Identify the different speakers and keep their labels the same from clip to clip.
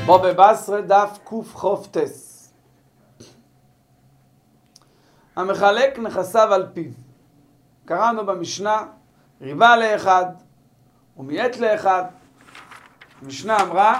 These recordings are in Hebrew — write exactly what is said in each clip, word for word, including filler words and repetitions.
Speaker 1: בבא בסרא דף קח"טס. המחלק נכסיו על פיו. קראנו במשנה, ריבה לאחד ומיית לאחד. המשנה אמרה,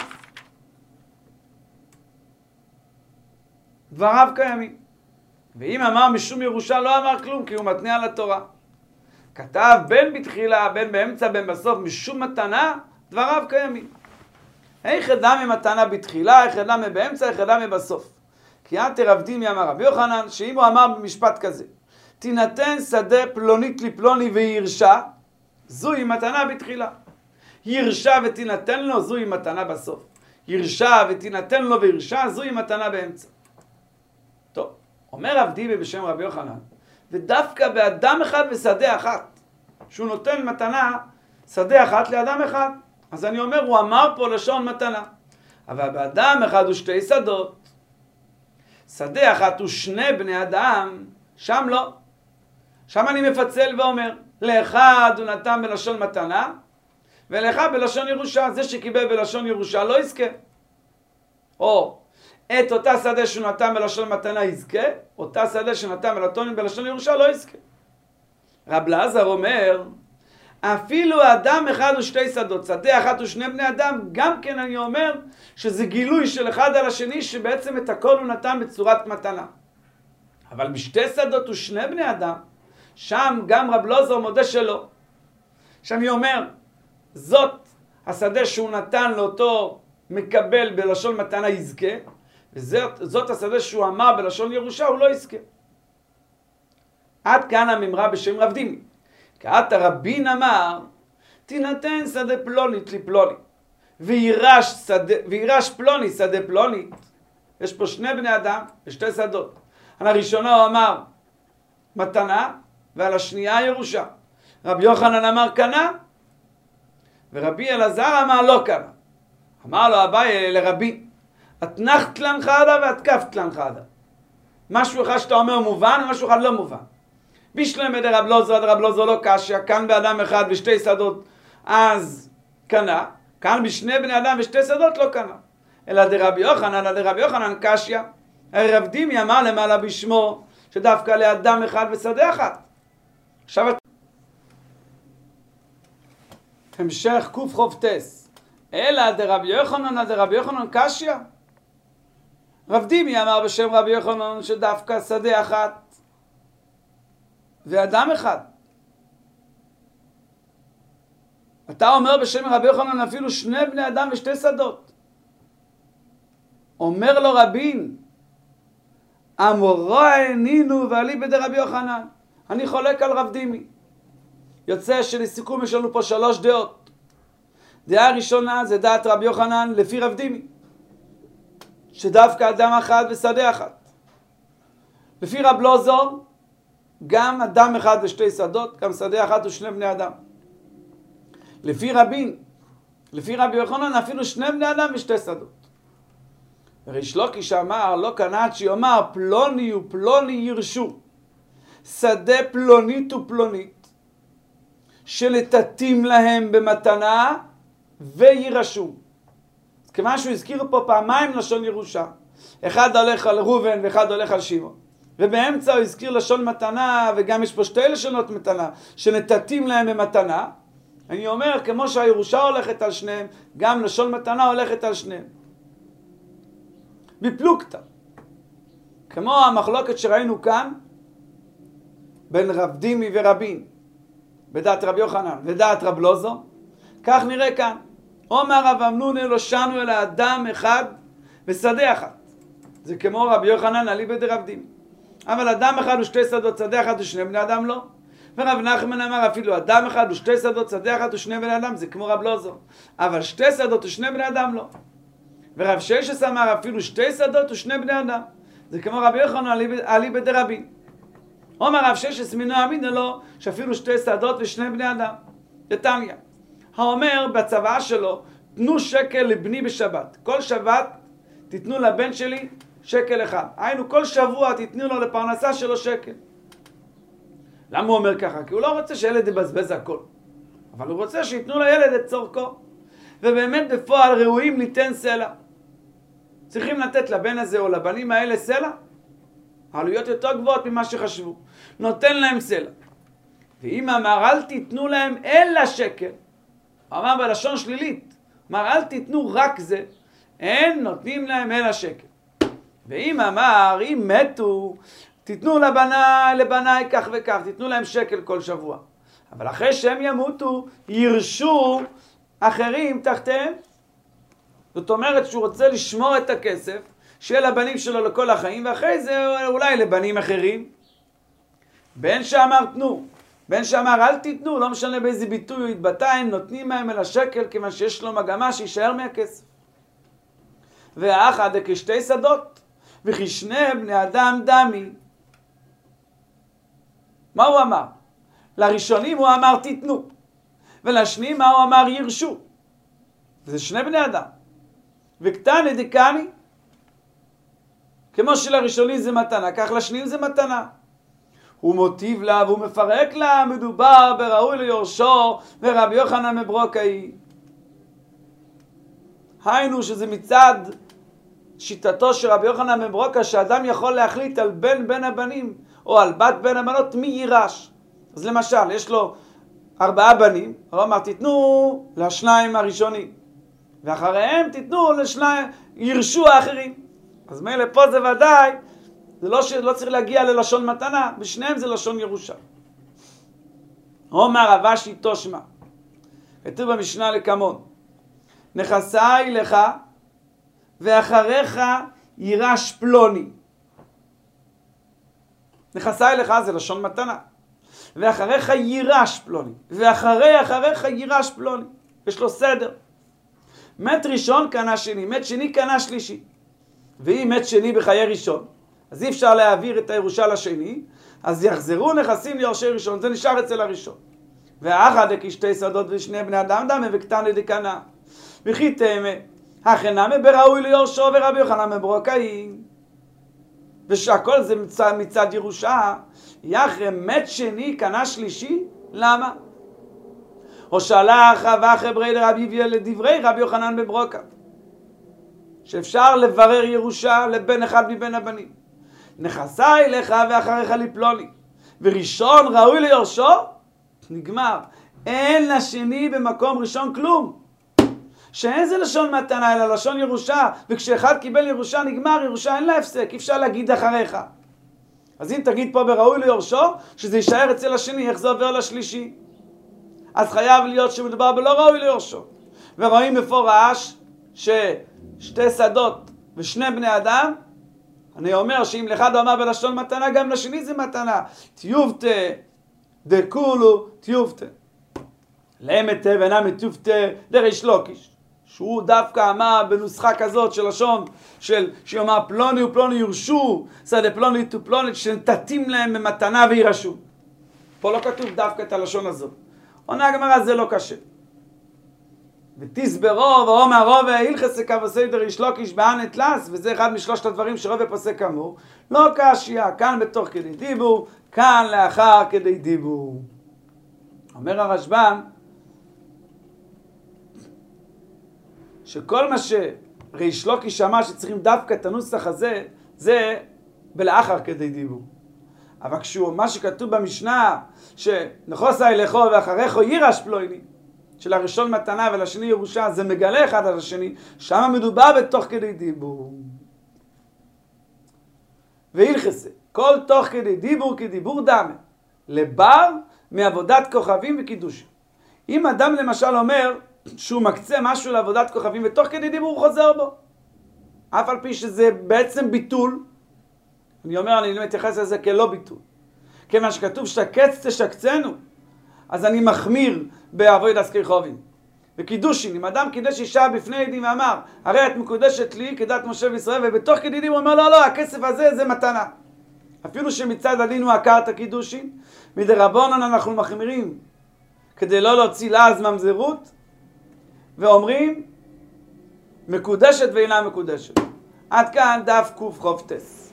Speaker 1: דבריו קיימים. ואם אמר משום ירושה לא אמר כלום, כי הוא מתנה על התורה. כתב בין בתחילה, בין באמצע, בין בסוף, משום מתנה, דבריו קיימים. איך ידע ממתנה בתחילה, איך ידע מבאמצע, איך ידע מבסוף. כי עתר רב דימי אמר רבי יוחנן, שאם הוא אמר במשפט כזה, תינתן שדה פלונית לפלוני וירשה, זוהי מתנה בתחילה. ירשה ותינתן לו, זוהי מתנה בסוף. ירשה ותינתן לו וירשה, זוהי מתנה באמצע. טוב, אומר רב דימי בשם רבי יוחנן, ודווקא באדם אחד ושדה אחת, שהוא נותן מתנה שדה אחת לאדם אחד. אז אני אומר, הוא אמר פה לשון מתנה. אבל באדם אחד ושתי שדות, שדה אחת ושני בני אדם, שם לא. שם אני מפצל ואומר, לאחד הוא נתן בלשון מתנה, ולאחד בלשון ירושה. זה שקיבל בלשון ירושה לא יזכה. או את אותה שדה שהוא נתן בלשון מתנה יזכה, אותה שדה שנתן בלשון ירושה לא יזכה. רב אלעזר אומר, אפילו אדם אחד ושתי שדות, שדה אחת ושני בני אדם, גם כן אני אומר שזה גילוי של אחד על השני, שבעצם את הכל הוא נתן בצורת מתנה. אבל בשתי שדות ושני בני אדם, שם גם רב אלעזר מודה שלא. שם היא אומר, זאת השדה שהוא נתן לאותו מקבל בלשון מתנה יזכה, וזאת השדה שהוא אמר בלשון ירושה הוא לא יזכה. עד כאן הממרה בשם רב דימי. כעת הרבין אמר, תינתן שדה פלונית לפלונית, וירש, שדה, וירש פלוני שדה פלונית. יש פה שני בני אדם ושתי שדות. על הראשונה הוא אמר מתנה, ועל השנייה ירושה. רבי יוחנן אמר קנה, ורבי אלעזר אמר לא קנה. אמר לו אביי לרבי, אתנחת לנחדה והתקפת לנחדה. משהו אחד שאתה אומר מובן ומשהו אחד לא מובן. בשלמה דרב אלעזר, דרב אלעזר לא קשיא, כאן באדם אחד ושתי שדות אז קנה, כאן בשני בני אדם ושתי שדות לא קנה. אלא דרבי יוחנן, אלא דרבי יוחנן קשיא. הרי רב דימי אמר למעלה בשמו שדווקא לאדם אחד ושדה אחת. עכשיו המשך קח"טס. אלא דרבי יוחנן, אלא דרבי יוחנן קשיא. רב דימי אמר בשם רבי יוחנן שדווקא שדה אחת ואדם אחד. אתה אומר בשם רבי יוחנן אפילו שני בני אדם ושתי שדות. אומר לו רבין, אמורה עינינו ועלי בדי רבי יוחנן. אני חולק על רב דימי. יוצא שלסיכום יש לנו פה שלוש דעות. דעה ראשונה זה דעת רבי יוחנן לפי רב דימי, שדווקא אדם אחד ושדה אחת. לפי רב אלעזר גם אדם אחד ושתי שדות, גם שדה אחת ושני בני אדם. לפי רבין, לפי רבי יוחנן אפילו שני בני אדם ושתי שדות. ריש לוקיש אמר, לא קנאת שיאמר פלוני ופלוני ירשו, שדה פלונית ופלונית, שלתתים להם במתנה וירשו. אז כמה שהוא הזכיר פה פעמיים לשון ירושה, אחד הולך על ראובן ואחד הולך על שמעון. ובאמצע הוא הזכיר לשון מתנה, וגם יש פה שתי לשונות מתנה, שנתתים להם במתנה. אני אומר, כמו שהירושה הולכת על שניהם, גם לשון מתנה הולכת על שניהם. בפלוגתא. כמו המחלוקת שראינו כאן, בין רב דימי ורבין, בדעת רבי יוחנן ודעת רב אלעזר, כך נראה כאן. אומר רב אמנון לא שנו אלא אדם אחד ושדה אחת. זה כמו רבי יוחנן אליבא דרב דימי. אבל אדם אחד ושתי שדות, שדה אחת ושני בני אדם לא. ורב נחמן אמר אפילו אדם אחד ושתי שדות, שדה אחת ושני בני אדם, זה כמו רב אלעזר. אבל שתי שדות ושני בני אדם לא. ורב ששת אמר אפילו שתי שדות ושני בני אדם, זה כמו רבי יוחנן אליבא דרבין. אומר רב ששת מינו אמינא לו שאפילו שתי שדות ושני בני אדם. דתניא. האומר בצוואה שלו, תנו שקל לבני בשבת. כל שבת תיתנו לבן שלי שקל אחד. היינו כל שבוע תיתנו לו לפרנסה שלו שקל. למה הוא אומר ככה? כי הוא לא רוצה שילד יבזבז הכל. אבל הוא רוצה שיתנו לילד את צורכו. ובאמת בפועל ראויים ליתן סלע. צריכים לתת לבן הזה או לבנים האלה סלע, העלויות יותר גבוהות ממה שחשבו. נותן להם סלע. ואם אמר אל תיתנו להם אלא שקל, אמר בלשון שלילית, אמר אל תיתנו רק זה, אין נותנים להם אלא שקל. ואם אמר אם מתו, תיתנו לבניי, לבניי כך וכך, תיתנו להם שקל כל שבוע. אבל אחרי שהם ימותו, ירשו אחרים תחתיהם. זאת אומרת שהוא רוצה לשמור את הכסף של הבנים שלו לכל החיים, ואחרי זה אולי לבנים אחרים. בין שאמר תנו, בין שאמר אל תיתנו, לא משנה באיזה ביטוי הוא התבטא, הם נותנים מהם אל השקל, כיוון שיש לו מגמה שישאר מהכסף. והאחד כשתי שדות, וכי שני בני אדם דמי. מה הוא אמר? לראשונים הוא אמר תיתנו, ולשניים מה הוא אמר ירשו. זה שני בני אדם. וקטני דקני, כמו שלראשונים זה מתנה, כך לשניים זה מתנה. הוא מוטיב לה והוא מפרק לה, מדובר בראוי ליורשו ורבי יוחנן מברוקאי. היינו שזה מצד שיטתו של רבי יוחנן מברוקאי, שאדם יכול להחליט על בן בן הבנים או על בת בן הבנות מי יירש. אז למשל, יש לו ארבעה בנים, הוא אמר תיתנו לשניים הראשונים, ואחריהם תיתנו לשניים, ירשו האחרים. אז מילא פה זה ודאי, זה לא, לא צריך להגיע ללשון מתנה, בשניהם זה לשון ירושה. אומר רבשי תושמע, כתוב במשנה לקמון, נכסי לך ואחריך יירש פלוני. נכסי לך זה לשון מתנה, ואחריך יירש פלוני, ואחרי אחריך יירש פלוני. יש לו סדר. מת ראשון קנה שני, מת שני קנה שלישי. ואם מת שני בחיי ראשון, אז אי אפשר להעביר את הירושה לשני, אז יחזרו נכסים ליורשי ראשון, זה נשאר אצל הראשון. והאחד כשתי שדות ושני בני אדם דמה וקטני דקנה. וכי תאמה, הכנמה בראוי ליורשו ורבי יוחנן מברוקאי. ושהכל זה מצד, מצד ירושה, יחרי מת שני קנה שלישי, למה? או שלח ואחרי ברי רבי יביא לדברי רבי יוחנן מברוקאי. שאפשר לברר ירושה לבן אחד מבין הבנים. נכסי לך ואחריך לפלוני. וראשון ראוי ליורשו, נגמר. אין לשני במקום ראשון כלום. שאין זה לשון מתנה, אלא לשון ירושה. וכשאחד קיבל ירושה, נגמר ירושה, אין לה הפסק. אי אפשר להגיד אחריך. אז אם תגיד פה בראוי ליורשו, שזה יישאר אצל השני, איך זה עובר לשלישי? אז חייב להיות שמדובר בלא ראוי ליורשו. ורואים מפורש ששתי שדות ושני בני אדם, אני אומר שאם לאחד הוא אמר בלשון מתנה, גם לשני זה מתנה. תיובטה, דקולו, תיובטה. לאמתה ואינה מתיובטה דריש לוקיש. שהוא דווקא אמר בנוסחה כזאת של לשון, של שיאמר פלוני ופלוני יורשו, שדה פלוני ופלוני, שנתתים להם במתנה וירשו. פה לא כתוב דווקא את הלשון הזאת. עונה הגמרא, זה לא קשה. ותסברו ואומר רובה הלכס כבוסי דריש לוקיש בענת לס, וזה אחד משלושת הדברים שרובה פוסק כאמור, לא קשיא, כאן בתוך כדי דיבור, כאן לאחר כדי דיבור. אומר הרשב"ן, שכל מה שריש לוקיש אמר שצריכים דווקא את הנוסח הזה, זה בלאחר כדי דיבור. אבל כשהוא, מה שכתוב במשנה, שנכוסי לכו ואחריך יירש פלוני, של הראשון מתנה ולשני ירושה, זה מגלה אחד על השני, שם מדובר בתוך כדי דיבור. והלכסה, כל תוך כדי דיבור כדיבור דמה, לבר מעבודת כוכבים וקידושים. אם אדם למשל אומר שהוא מקצה משהו לעבודת כוכבים ותוך כדי דיבור הוא חוזר בו, אף על פי שזה בעצם ביטול, אני אומר, אני לא מתייחס לזה כלא ביטול. כמה שכתוב שקץ תשקצנו, אז אני מחמיר בעבודת כוכבים. וקידושין, אם אדם קידש אישה בפני עדים ואמר, הרי את מקודשת לי כדת משה וישראל, ובתוך כדי דיבור הוא אומר, לא, לא, הכסף הזה זה מתנה. אפילו שמצד הדין הוא עקר את הקידושין, מדרבנן אנחנו מחמירים, כדי לא להוציא לעז ממזרות, ואומרים, מקודשת ואינה מקודשת. עד כאן דף קוף חופטס.